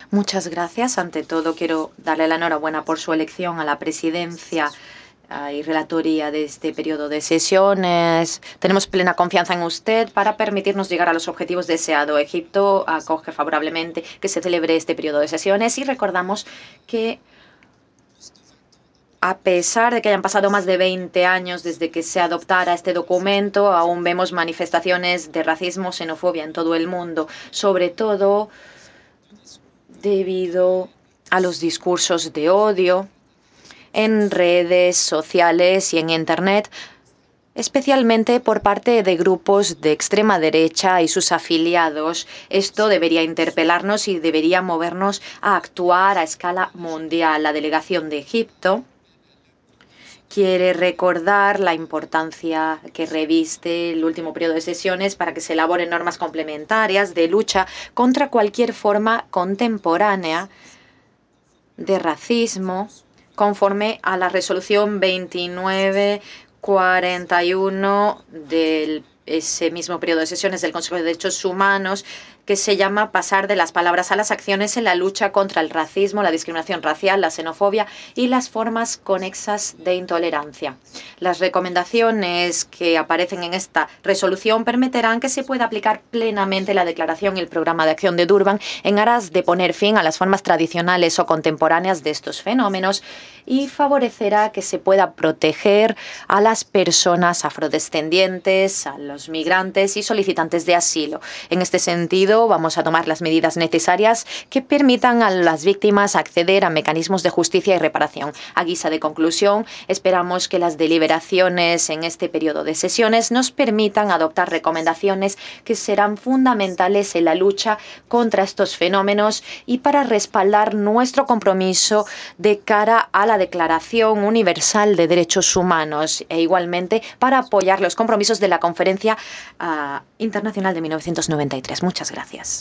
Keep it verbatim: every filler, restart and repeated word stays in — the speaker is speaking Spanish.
Muchas gracias. Ante todo, quiero darle la enhorabuena por su elección a la presidencia uh, y relatoría de este periodo de sesiones. Tenemos plena confianza en usted para permitirnos llegar a los objetivos deseados. Egipto acoge favorablemente que se celebre este periodo de sesiones y recordamos que a pesar de que hayan pasado más de veinte años desde que se adoptara este documento, aún vemos manifestaciones de racismo, xenofobia en todo el mundo, sobre todo debido a los discursos de odio en redes sociales y en Internet, especialmente por parte de grupos de extrema derecha y sus afiliados. Esto debería interpelarnos y debería movernos a actuar a escala mundial. La delegación de Egipto quiere recordar la importancia que reviste el último periodo de sesiones para que se elaboren normas complementarias de lucha contra cualquier forma contemporánea de racismo, conforme a la resolución veintinueve cuarenta y uno del ese mismo periodo de sesiones del Consejo de Derechos Humanos, que se llama pasar de las palabras a las acciones en la lucha contra el racismo, la discriminación racial, la xenofobia y las formas conexas de intolerancia. Las recomendaciones que aparecen en esta resolución permitirán que se pueda aplicar plenamente la declaración y el programa de acción de Durban en aras de poner fin a las formas tradicionales o contemporáneas de estos fenómenos y favorecerá que se pueda proteger a las personas afrodescendientes, a los migrantes y solicitantes de asilo. En este sentido, vamos a tomar las medidas necesarias que permitan a las víctimas acceder a mecanismos de justicia y reparación. A guisa de conclusión, esperamos que las deliberaciones en este periodo de sesiones nos permitan adoptar recomendaciones que serán fundamentales en la lucha contra estos fenómenos y para respaldar nuestro compromiso de cara a la Declaración Universal de Derechos Humanos e igualmente para apoyar los compromisos de la Conferencia uh, Internacional de mil novecientos noventa y tres. Muchas gracias.